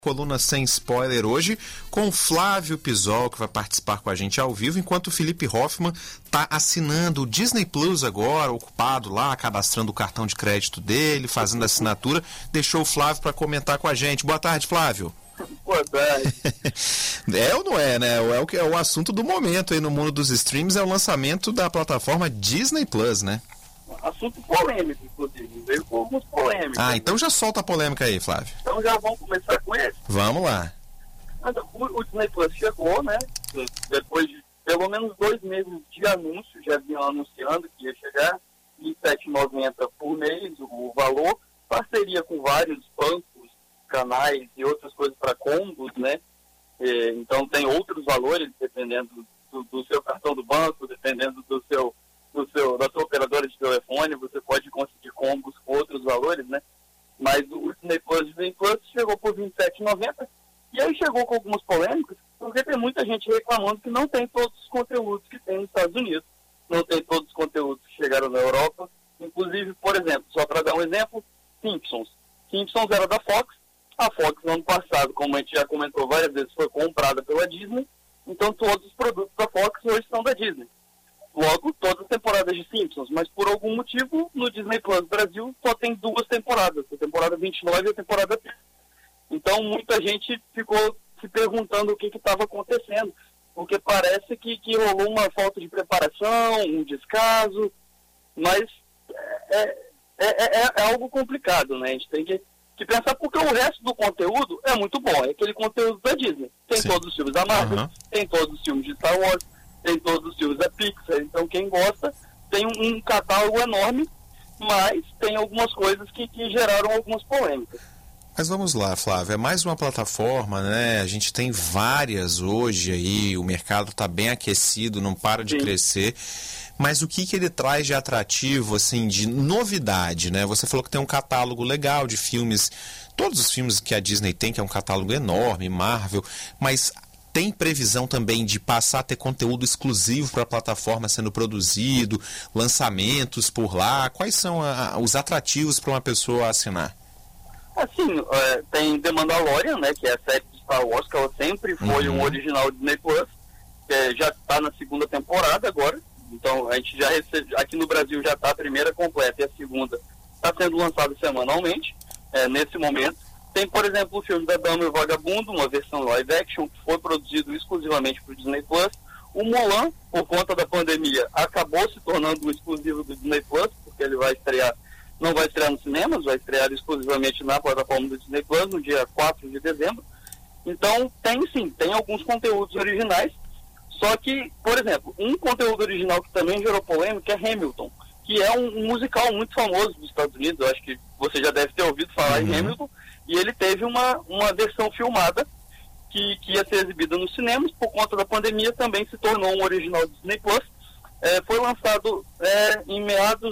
Coluna Sem Spoiler hoje com Flávio Pisol, que vai participar com a gente ao vivo, enquanto o Felipe Hoffman está assinando o Disney Plus agora, ocupado lá, cadastrando o cartão de crédito dele, fazendo a assinatura. Deixou o Flávio para comentar com a gente. Boa tarde, Flávio. Boa tarde. É ou não é, né? É o assunto do momento aí no mundo dos streams, é o lançamento da plataforma Disney Plus, né? Assunto polêmico, inclusive. Veio com algumas polêmicas. Ah, então já solta a polêmica aí, Flávio. Então já vamos começar com esse? Vamos lá. O Disney Plus chegou, né? Depois de pelo menos 2 meses de anúncio, já vinham anunciando que ia chegar R$ 27,90 por mês o valor. Parceria com vários bancos, canais e outras coisas para combos, né? Então tem outros valores, dependendo do seu cartão do banco, dependendo da sua operadora de telefone, você pode conseguir combos com outros valores, né? Mas o Disney Plus chegou por R$ 27,90 e aí chegou com algumas polêmicas, porque tem muita gente reclamando que não tem todos os conteúdos que tem nos Estados Unidos, não tem todos os conteúdos que chegaram na Europa, inclusive, por exemplo, só para dar um exemplo, Simpsons era da Fox, a Fox no ano passado, como a gente já comentou várias vezes, foi comprada pela Disney, então todos os produtos da Fox hoje são da Disney. Logo, todas as temporadas de Simpsons, mas por algum motivo, no Disney Plus Brasil só tem 2 temporadas, a temporada 29 e a temporada 30. Então, muita gente ficou se perguntando o que estava acontecendo, porque parece que rolou uma falta de preparação, um descaso, mas é algo complicado, né? A gente tem que pensar, porque o resto do conteúdo é muito bom, é aquele conteúdo da Disney. Tem todos os filmes da Marvel, tem todos os filmes de Star Wars, tem todos os filmes da Pixar, então quem gosta tem um catálogo enorme, mas tem algumas coisas que geraram algumas polêmicas. Mas vamos lá, Flávio, é mais uma plataforma, né? A gente tem várias hoje aí, o mercado está bem aquecido, não para de crescer, mas o que ele traz de atrativo, assim, de novidade, né? Você falou que tem um catálogo legal de filmes, todos os filmes que a Disney tem, que é um catálogo enorme, Marvel, mas tem previsão também de passar a ter conteúdo exclusivo para a plataforma sendo produzido, lançamentos por lá? Quais são os atrativos para uma pessoa assinar? Assim, tem The Mandalorian, né, que é a série de Star Wars, que ela sempre foi um original Disney Plus, já está na 2ª temporada agora, então a gente já recebe, aqui no Brasil já está a primeira completa e a segunda está sendo lançada semanalmente, nesse momento. Tem, por exemplo, o filme da Dama e o Vagabundo, uma versão live action, que foi produzido exclusivamente para o Disney Plus. O Mulan, por conta da pandemia, acabou se tornando um exclusivo do Disney Plus, porque ele não vai estrear nos cinemas, vai estrear exclusivamente na plataforma do Disney Plus, no dia 4 de dezembro. Então, tem alguns conteúdos originais, só que, por exemplo, um conteúdo original que também gerou polêmica é Hamilton, que é um musical muito famoso dos Estados Unidos. Eu acho que você já deve ter ouvido falar em Hamilton. E ele teve uma versão filmada que ia ser exibida nos cinemas, por conta da pandemia também se tornou um original do Disney Plus. Foi lançado em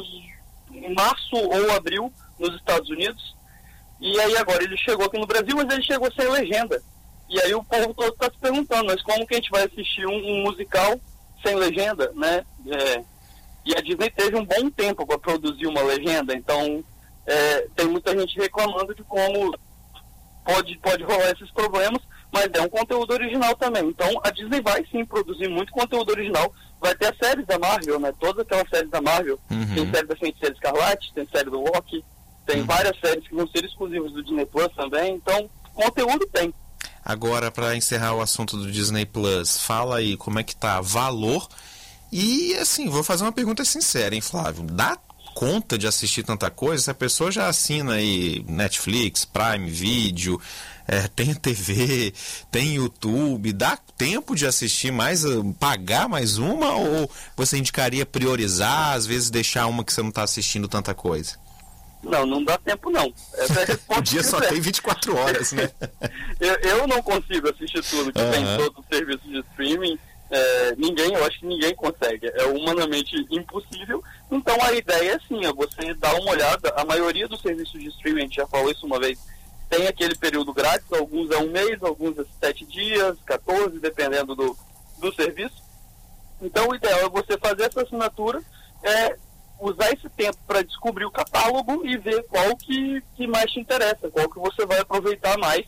março ou abril nos Estados Unidos, e aí agora ele chegou aqui no Brasil, mas ele chegou sem legenda. E aí o povo todo está se perguntando, mas como que a gente vai assistir um musical sem legenda, né? E a Disney teve um bom tempo para produzir uma legenda, então tem muita gente reclamando de como pode rolar esses problemas, mas é um conteúdo original também. Então a Disney vai sim produzir muito conteúdo original. Vai ter as séries da Marvel, né? Todas aquelas séries da Marvel. Tem série da Feiticeira Escarlate, tem série do Loki, tem várias séries que vão ser exclusivas do Disney Plus também. Então, conteúdo tem. Agora, para encerrar o assunto do Disney Plus, fala aí como é que tá valor. E assim, vou fazer uma pergunta sincera, hein, Flávio? Dá conta de assistir tanta coisa? Se a pessoa já assina aí Netflix, Prime Video, tem TV, tem YouTube, dá tempo de assistir mais, pagar mais uma, ou você indicaria priorizar, às vezes deixar uma que você não está assistindo tanta coisa? Não dá tempo não. Essa é a resposta. O dia só tem 24 horas, né? eu não consigo assistir tudo que tem em todos os serviços de streaming. Eu acho que ninguém consegue, é humanamente impossível. Então a ideia é assim, você dar uma olhada. A maioria dos serviços de streaming, a gente já falou isso uma vez, tem aquele período grátis, alguns é 1 mês, alguns é 7 dias, 14, dependendo do serviço. Então o ideal é você fazer essa assinatura, usar esse tempo para descobrir o catálogo e ver qual que mais te interessa, qual que você vai aproveitar mais.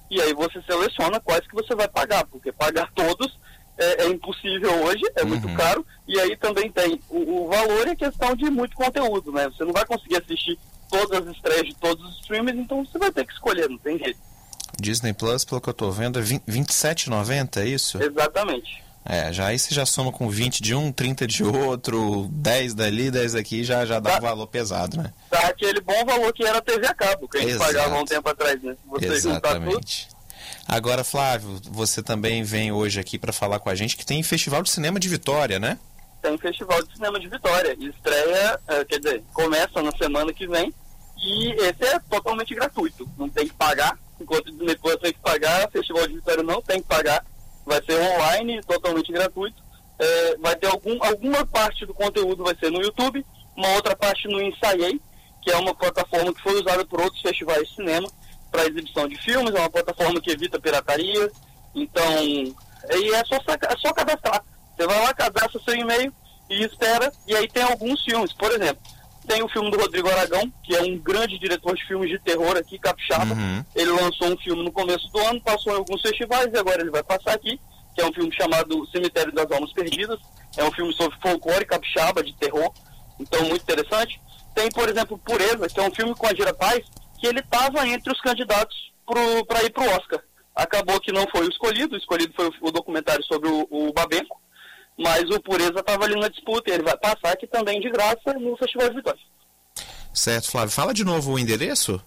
e aí você seleciona quais que você vai pagar, porque pagar todos é impossível hoje, é muito caro, e aí também tem o valor e a questão de muito conteúdo, né? Você não vai conseguir assistir todas as estreias de todos os streamers, então você vai ter que escolher, não tem jeito. Disney Plus, pelo que eu tô vendo, é R$27,90, é isso? Exatamente. Já aí você já soma com 20 de um, 30 de outro, 10 dali, 10 aqui, já dá um valor pesado, né? Tá aquele bom valor que era a TV a cabo, que a gente pagava há um tempo atrás, né? Se você juntar tudo. Agora, Flávio, você também vem hoje aqui para falar com a gente que tem Festival de Cinema de Vitória, né? Tem Festival de Cinema de Vitória. Estreia, quer dizer, começa na semana que vem e esse é totalmente gratuito. Não tem que pagar, enquanto depois tem que pagar, Festival de Vitória não tem que pagar. Vai ser online, totalmente gratuito. Vai ter alguma parte do conteúdo vai ser no YouTube, uma outra parte no Ensaiei, que é uma plataforma que foi usada por outros festivais de cinema para exibição de filmes, é uma plataforma que evita pirataria. Então, é só cadastrar. Você vai lá, cadastra seu e-mail e espera, e aí tem alguns filmes. Por exemplo, tem o filme do Rodrigo Aragão, que é um grande diretor de filmes de terror aqui, capixaba. Ele lançou um filme no começo do ano, passou em alguns festivais e agora ele vai passar aqui, que é um filme chamado Cemitério das Almas Perdidas. É um filme sobre folclore capixaba, de terror, então muito interessante. Tem, por exemplo, Pureza, que é um filme com a Gira Paz, que ele estava entre os candidatos para ir para o Oscar. Acabou que não foi o escolhido foi o documentário sobre o Babenco, mas o Pureza estava ali na disputa e ele vai passar aqui também de graça no Festival de Vitória. Certo, Flávio. Fala de novo o endereço.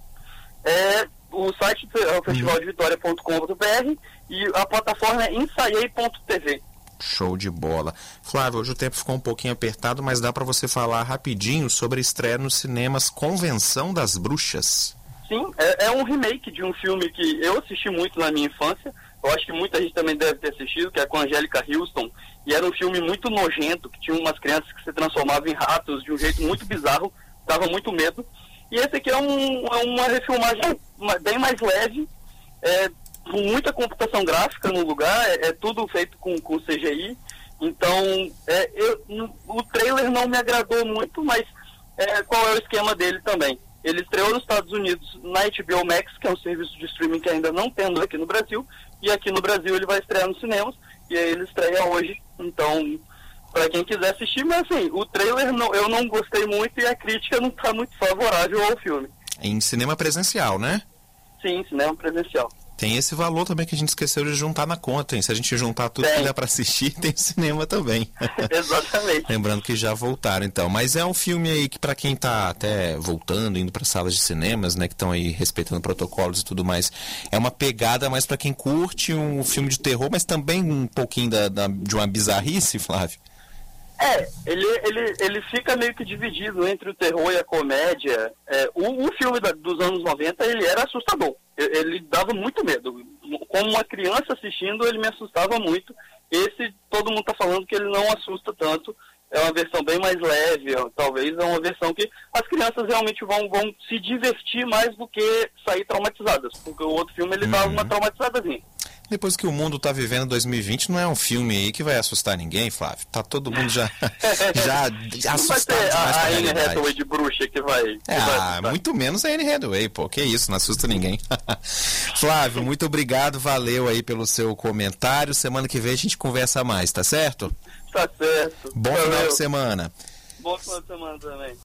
O site é o festivaldevitória.com.br e a plataforma é ensaiei.tv. Show de bola. Flávio, hoje o tempo ficou um pouquinho apertado, mas dá para você falar rapidinho sobre a estreia nos cinemas Convenção das Bruxas. Sim, é um remake de um filme que eu assisti muito na minha infância. Eu acho que muita gente também deve ter assistido, que é com a Angélica Houston. E era um filme muito nojento, que tinha umas crianças que se transformavam em ratos de um jeito muito bizarro, dava muito medo. E esse aqui é uma refilmagem bem mais leve, com muita computação gráfica no lugar, é tudo feito com CGI. Então, o trailer não me agradou muito, mas qual é o esquema dele também? Ele estreou nos Estados Unidos na HBO Max, que é um serviço de streaming que ainda não temos aqui no Brasil, e aqui no Brasil ele vai estrear nos cinemas, e aí ele estreia hoje. Então, para quem quiser assistir, mas assim, o trailer eu não gostei muito e a crítica não está muito favorável ao filme. Em cinema presencial, né? Sim, cinema presencial. Tem esse valor também que a gente esqueceu de juntar na conta, hein? Se a gente juntar tudo que dá para assistir, tem cinema também. Exatamente. Lembrando que já voltaram, então. Mas é um filme aí que para quem tá até voltando, indo para salas de cinemas, né, que estão aí respeitando protocolos e tudo mais, é uma pegada mais para quem curte um filme de terror, mas também um pouquinho de uma bizarrice, Flávio. Ele fica meio que dividido entre o terror e a comédia. O filme dos anos 90, ele era assustador. Ele dava muito medo. Como uma criança assistindo, ele me assustava muito. Esse, todo mundo está falando que ele não assusta tanto. É uma versão bem mais leve, talvez é uma versão que as crianças realmente vão se divertir mais do que sair traumatizadas. Porque o outro filme, ele dava uma traumatizadazinha. Depois que o mundo está vivendo 2020, não é um filme aí que vai assustar ninguém, Flávio. Tá todo mundo já assustado demais a Anne Hathaway de bruxa que vai muito menos a Anne Hathaway, pô. Que isso, não assusta ninguém. Flávio, muito obrigado, valeu aí pelo seu comentário. Semana que vem a gente conversa mais, tá certo? Tá certo. Bom final de semana. Bom final de semana também.